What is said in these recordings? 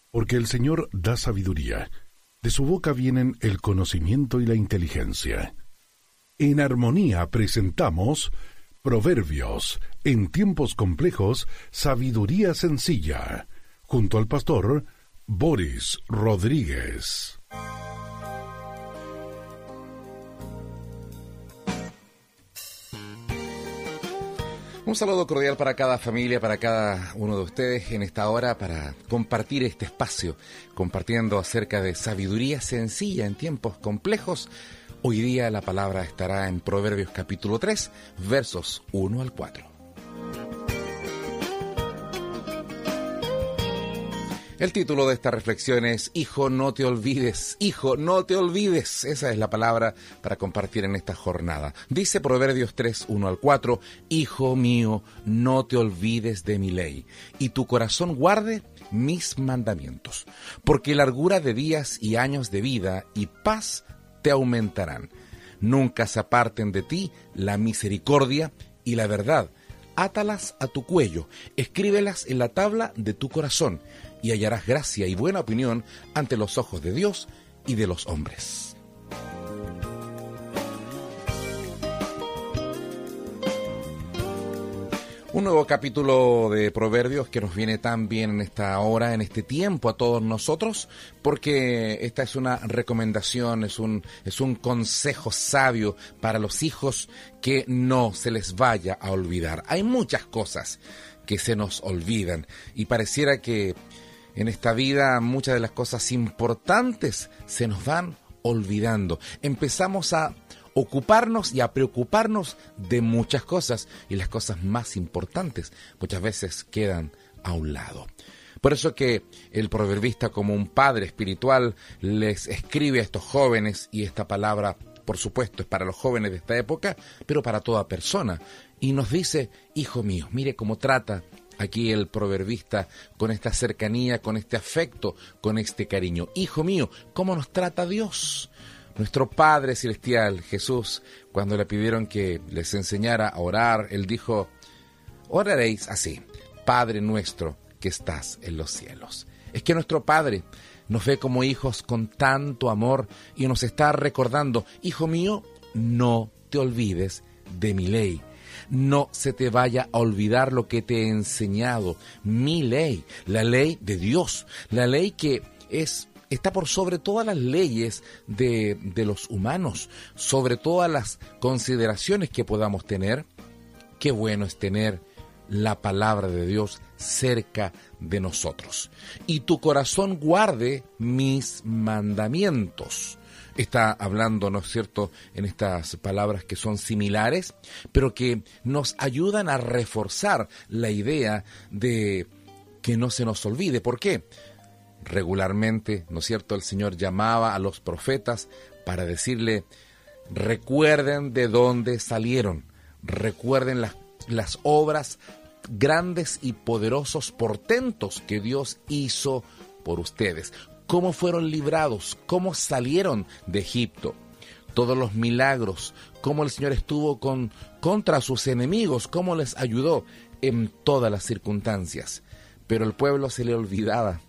Porque el Señor da sabiduría. De su boca vienen el conocimiento y la inteligencia. En armonía presentamos Proverbios, en tiempos complejos, sabiduría sencilla, junto al pastor Boris Rodríguez. Un saludo cordial para cada familia, para cada uno de ustedes en esta hora para compartir este espacio, compartiendo acerca de sabiduría sencilla en tiempos complejos. Hoy día la palabra estará en Proverbios capítulo 3, versos 1 al 4. El título de esta reflexión es Hijo, no te olvides. Hijo, no te olvides. Esa es la palabra para compartir en esta jornada. Dice Proverbios 3, 1 al 4, Hijo mío, no te olvides de mi ley, y tu corazón guarde mis mandamientos, porque largura de días y años de vida y paz te aumentarán. Nunca se aparten de ti la misericordia y la verdad. Átalas a tu cuello, escríbelas en la tabla de tu corazón, y hallarás gracia y buena opinión ante los ojos de Dios y de los hombres. Un nuevo capítulo de Proverbios que nos viene tan bien en esta hora, en este tiempo a todos nosotros, porque esta es una recomendación, es un consejo sabio para los hijos que no se les vaya a olvidar. Hay muchas cosas que se nos olvidan y pareciera que en esta vida muchas de las cosas importantes se nos van olvidando. Empezamos a ocuparnos y a preocuparnos de muchas cosas y las cosas más importantes muchas veces quedan a un lado. Por eso que el proverbista, como un padre espiritual, les escribe a estos jóvenes, y esta palabra por supuesto es para los jóvenes de esta época, pero para toda persona, y nos dice: hijo mío, mire cómo trata aquí el proverbista con esta cercanía, con este afecto, con este cariño. Hijo mío, ¿cómo nos trata Dios? Nuestro Padre Celestial, Jesús, cuando le pidieron que les enseñara a orar, Él dijo: oraréis así: Padre nuestro que estás en los cielos. Es que nuestro Padre nos ve como hijos con tanto amor y nos está recordando: hijo mío, no te olvides de mi ley. No se te vaya a olvidar lo que te he enseñado, mi ley, la ley de Dios, la ley que está por sobre todas las leyes de los humanos, sobre todas las consideraciones que podamos tener. Qué bueno es tener la palabra de Dios cerca de nosotros. Y tu corazón guarde mis mandamientos. Está hablando, ¿no es cierto?, en estas palabras que son similares, pero que nos ayudan a reforzar la idea de que no se nos olvide. ¿Por qué? Regularmente, ¿no es cierto?, el Señor llamaba a los profetas para decirle: recuerden de dónde salieron, recuerden las obras grandes y poderosos portentos que Dios hizo por ustedes. Cómo fueron librados, cómo salieron de Egipto, todos los milagros, cómo el Señor estuvo contra sus enemigos, cómo les ayudó en todas las circunstancias. Pero el pueblo se le olvidaba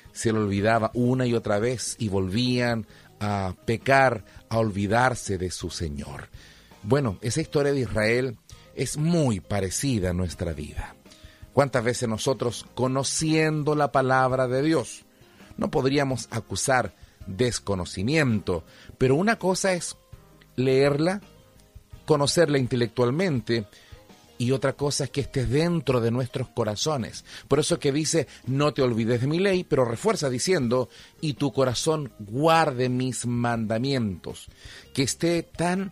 una y otra vez y volvían a pecar, a olvidarse de su Señor. Bueno, esa historia de Israel es muy parecida a nuestra vida. ¿Cuántas veces nosotros, conociendo la palabra de Dios, no podríamos acusar desconocimiento, pero una cosa es leerla, conocerla intelectualmente, y otra cosa es que esté dentro de nuestros corazones? Por eso que dice: no te olvides de mi ley, pero refuerza diciendo: y tu corazón guarde mis mandamientos. Que esté tan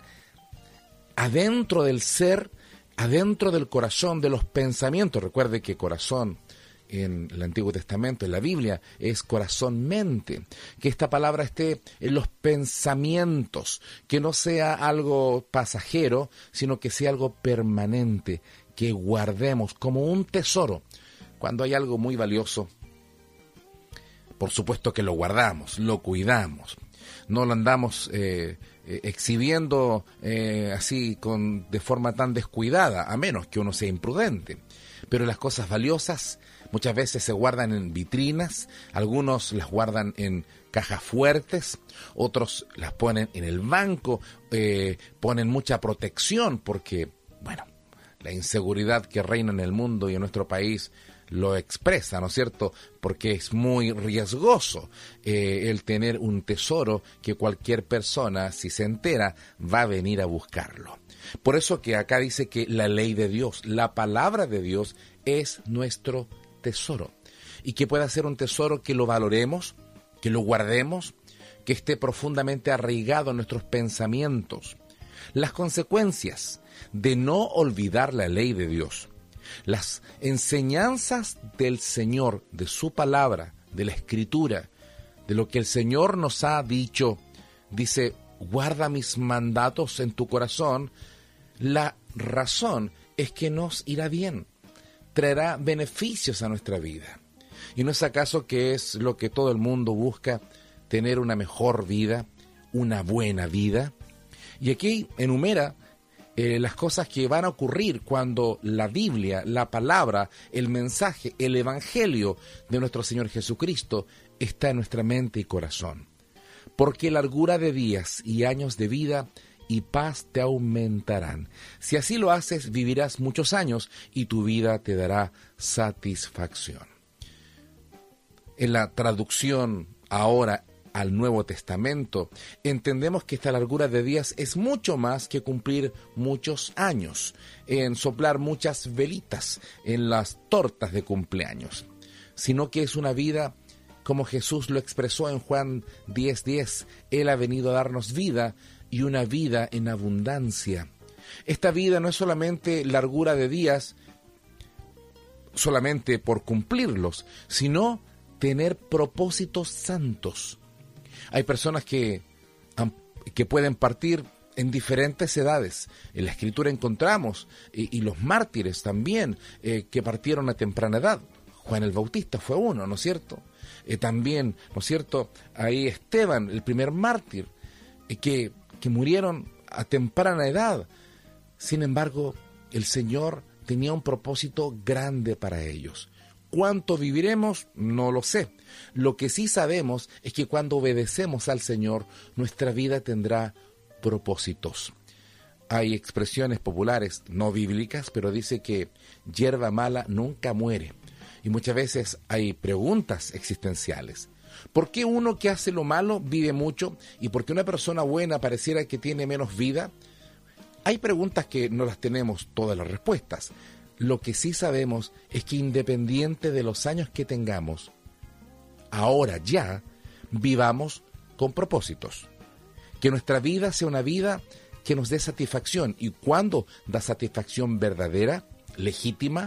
adentro del ser, adentro del corazón, de los pensamientos. Recuerde que corazón en el Antiguo Testamento, en la Biblia, es corazón-mente. Que esta palabra esté en los pensamientos, que no sea algo pasajero, sino que sea algo permanente, que guardemos como un tesoro. Cuando hay algo muy valioso, por supuesto que lo guardamos, lo cuidamos. No lo andamos exhibiendo así de forma tan descuidada, a menos que uno sea imprudente. Pero las cosas valiosas Muchas veces se guardan en vitrinas, algunos las guardan en cajas fuertes, otros las ponen en el banco, ponen mucha protección porque, bueno, la inseguridad que reina en el mundo y en nuestro país lo expresa, ¿no es cierto? Porque es muy riesgoso el tener un tesoro que cualquier persona, si se entera, va a venir a buscarlo. Por eso que acá dice que la ley de Dios, la palabra de Dios, es nuestro tesoro. Y que pueda ser un tesoro que lo valoremos, que lo guardemos, que esté profundamente arraigado en nuestros pensamientos. Las consecuencias de no olvidar la ley de Dios, las enseñanzas del Señor, de su palabra, de la Escritura, de lo que el Señor nos ha dicho, dice, guarda mis mandatos en tu corazón. La razón es que nos irá bien, traerá beneficios a nuestra vida. ¿Y no es acaso que es lo que todo el mundo busca, tener una mejor vida, una buena vida? Y aquí enumera las cosas que van a ocurrir cuando la Biblia, la palabra, el mensaje, el evangelio de nuestro Señor Jesucristo está en nuestra mente y corazón. Porque largura de días y años de vida y paz te aumentarán. Si así lo haces, vivirás muchos años y tu vida te dará satisfacción. En la traducción ahora al Nuevo Testamento, entendemos que esta largura de días es mucho más que cumplir muchos años, en soplar muchas velitas en las tortas de cumpleaños, sino que es una vida como Jesús lo expresó en Juan 10:10. Él ha venido a darnos vida y una vida en abundancia. Esta vida no es solamente largura de días, solamente por cumplirlos, sino tener propósitos santos. Hay personas que pueden partir en diferentes edades. En la Escritura encontramos, y los mártires también, que partieron a temprana edad. Juan el Bautista fue uno, ¿no es cierto? También, ¿no es cierto? Ahí Esteban, el primer mártir, que murieron a temprana edad. Sin embargo, el Señor tenía un propósito grande para ellos. ¿Cuánto viviremos? No lo sé. Lo que sí sabemos es que cuando obedecemos al Señor, nuestra vida tendrá propósitos. Hay expresiones populares, no bíblicas, pero dice que hierba mala nunca muere. Y muchas veces hay preguntas existenciales. ¿Por qué uno que hace lo malo vive mucho? ¿Y por qué una persona buena pareciera que tiene menos vida? Hay preguntas que no las tenemos todas las respuestas. Lo que sí sabemos es que independiente de los años que tengamos, ahora ya vivamos con propósitos. Que nuestra vida sea una vida que nos dé satisfacción. ¿Y cuándo da satisfacción verdadera, legítima?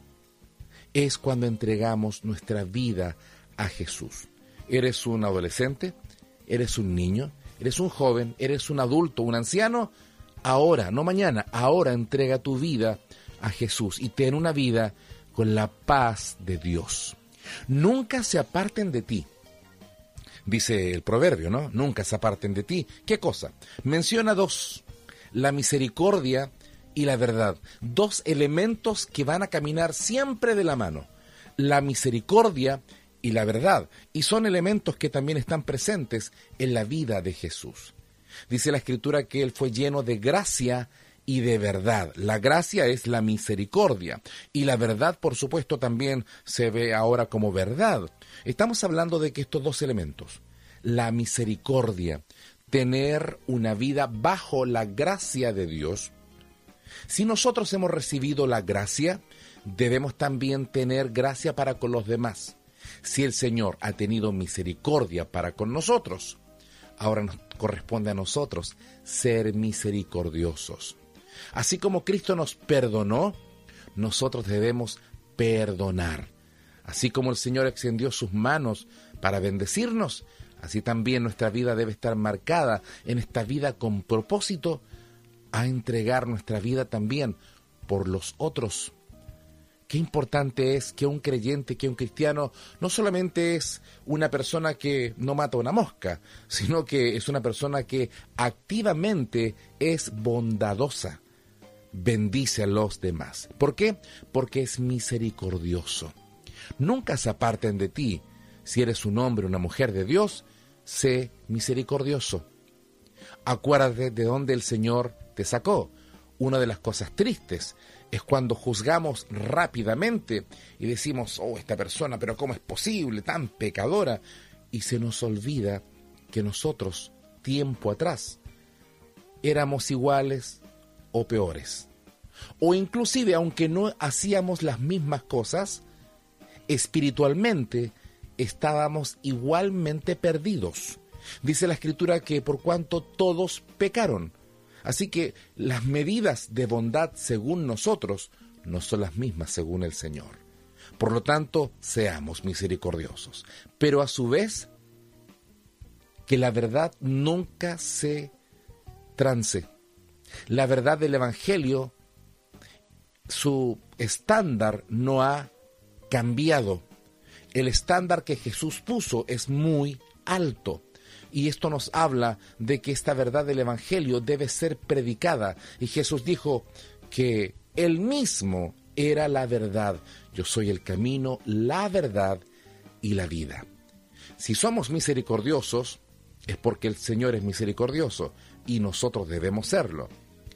Es cuando entregamos nuestra vida a Jesús. ¿Eres un adolescente? ¿Eres un niño? ¿Eres un joven? ¿Eres un adulto? ¿Un anciano? Ahora, no mañana, ahora entrega tu vida a Jesús y ten una vida con la paz de Dios. Nunca se aparten de ti. Dice el proverbio, ¿no? Nunca se aparten de ti. ¿Qué cosa? Menciona dos: la misericordia y la verdad. Dos elementos que van a caminar siempre de la mano. La misericordia y la verdad. Y son elementos que también están presentes en la vida de Jesús. Dice la Escritura que Él fue lleno de gracia y de verdad. La gracia es la misericordia y la verdad, por supuesto, también se ve ahora como verdad. Estamos hablando de que estos dos elementos, la misericordia, tener una vida bajo la gracia de Dios. Si nosotros hemos recibido la gracia, debemos también tener gracia para con los demás. Si el Señor ha tenido misericordia para con nosotros, ahora nos corresponde a nosotros ser misericordiosos. Así como Cristo nos perdonó, nosotros debemos perdonar. Así como el Señor extendió sus manos para bendecirnos, así también nuestra vida debe estar marcada en esta vida con propósito a entregar nuestra vida también por los otros. Qué importante es que un creyente, que un cristiano, no solamente es una persona que no mata una mosca, sino que es una persona que activamente es bondadosa, bendice a los demás. ¿Por qué? Porque es misericordioso. Nunca se aparten de ti. Si eres un hombre o una mujer de Dios, sé misericordioso. Acuérdate de dónde el Señor te sacó. Una de las cosas tristes es cuando juzgamos rápidamente y decimos, oh, esta persona, pero ¿cómo es posible, tan pecadora? Y se nos olvida que nosotros, tiempo atrás, éramos iguales o peores. O inclusive, aunque no hacíamos las mismas cosas, espiritualmente estábamos igualmente perdidos. Dice la Escritura que por cuanto todos pecaron. Así que las medidas de bondad según nosotros no son las mismas según el Señor. Por lo tanto, seamos misericordiosos. Pero a su vez, que la verdad nunca se trance. La verdad del Evangelio, su estándar no ha cambiado. El estándar que Jesús puso es muy alto. Y esto nos habla de que esta verdad del Evangelio debe ser predicada. Y Jesús dijo que Él mismo era la verdad. Yo soy el camino, la verdad y la vida. Si somos misericordiosos, es porque el Señor es misericordioso y nosotros debemos serlo.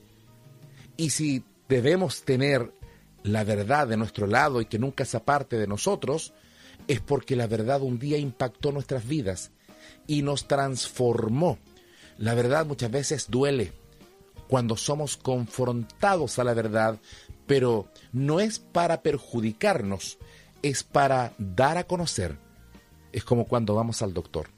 Y si debemos tener la verdad de nuestro lado y que nunca se aparte de nosotros, es porque la verdad un día impactó nuestras vidas y nos transformó. La verdad muchas veces duele cuando somos confrontados a la verdad, pero no es para perjudicarnos, es para dar a conocer. Es como cuando vamos al doctor.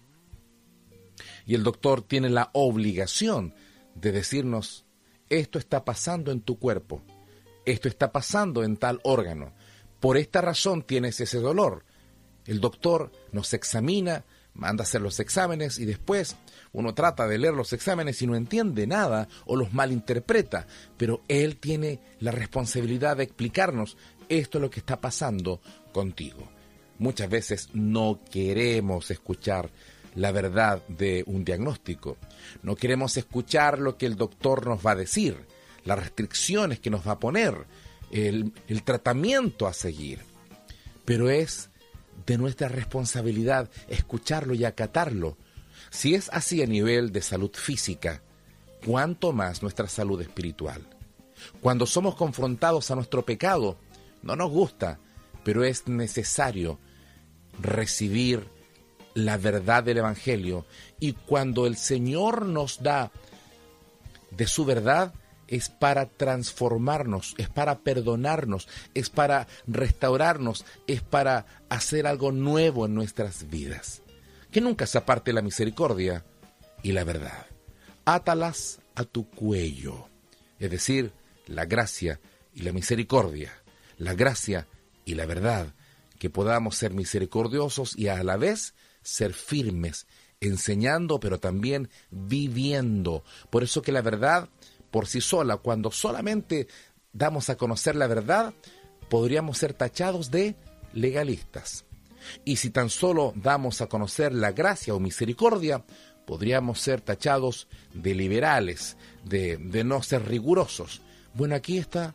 Y el doctor tiene la obligación de decirnos, esto está pasando en tu cuerpo, esto está pasando en tal órgano, por esta razón tienes ese dolor. El doctor nos examina, manda a hacer los exámenes y después uno trata de leer los exámenes y no entiende nada o los malinterpreta, pero él tiene la responsabilidad de explicarnos, esto es lo que está pasando contigo. Muchas veces no queremos escuchar la verdad de un diagnóstico, no queremos escuchar lo que el doctor nos va a decir, las restricciones que nos va a poner, el tratamiento a seguir, pero es de nuestra responsabilidad escucharlo y acatarlo. Si es así a nivel de salud física, ¿cuánto más nuestra salud espiritual? Cuando somos confrontados a nuestro pecado, no nos gusta, pero es necesario recibir la verdad del Evangelio. Y cuando el Señor nos da de su verdad, es para transformarnos, es para perdonarnos, es para restaurarnos, es para hacer algo nuevo en nuestras vidas. Que nunca se aparte la misericordia y la verdad. Átalas a tu cuello, es decir, la gracia y la misericordia, la gracia y la verdad, que podamos ser misericordiosos y a la vez ser firmes, enseñando pero también viviendo. Por eso que la verdad por sí sola, cuando solamente damos a conocer la verdad, podríamos ser tachados de legalistas. Y si tan solo damos a conocer la gracia o misericordia, podríamos ser tachados de liberales, de no ser rigurosos. Bueno, aquí está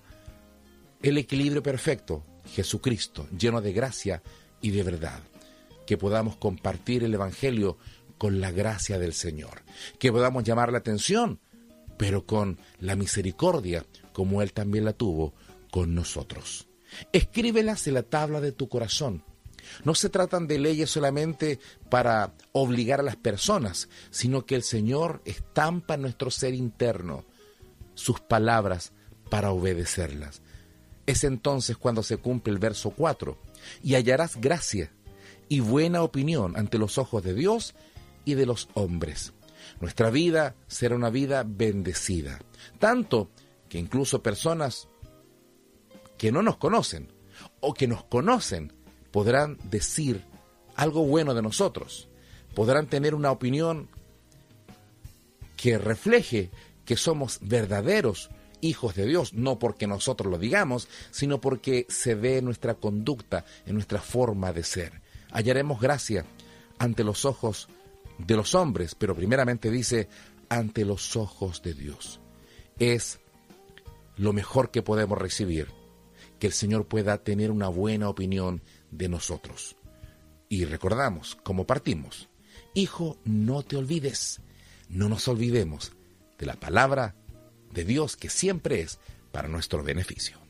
el equilibrio perfecto, Jesucristo, lleno de gracia y de verdad. Que podamos compartir el Evangelio con la gracia del Señor, que podamos llamar la atención, pero con la misericordia, como Él también la tuvo con nosotros. Escríbelas en la tabla de tu corazón. No se tratan de leyes solamente para obligar a las personas, sino que el Señor estampa en nuestro ser interno sus palabras para obedecerlas. Es entonces cuando se cumple el verso 4, y hallarás gracia y buena opinión ante los ojos de Dios y de los hombres. Nuestra vida será una vida bendecida, tanto que incluso personas que no nos conocen o que nos conocen podrán decir algo bueno de nosotros, podrán tener una opinión que refleje que somos verdaderos hijos de Dios, no porque nosotros lo digamos, sino porque se ve en nuestra conducta, en nuestra forma de ser. Hallaremos gracia ante los ojos de los hombres, pero primeramente dice, ante los ojos de Dios. Es lo mejor que podemos recibir, que el Señor pueda tener una buena opinión de nosotros. Y recordamos cómo partimos. Hijo, no te olvides, no nos olvidemos de la palabra de Dios que siempre es para nuestro beneficio.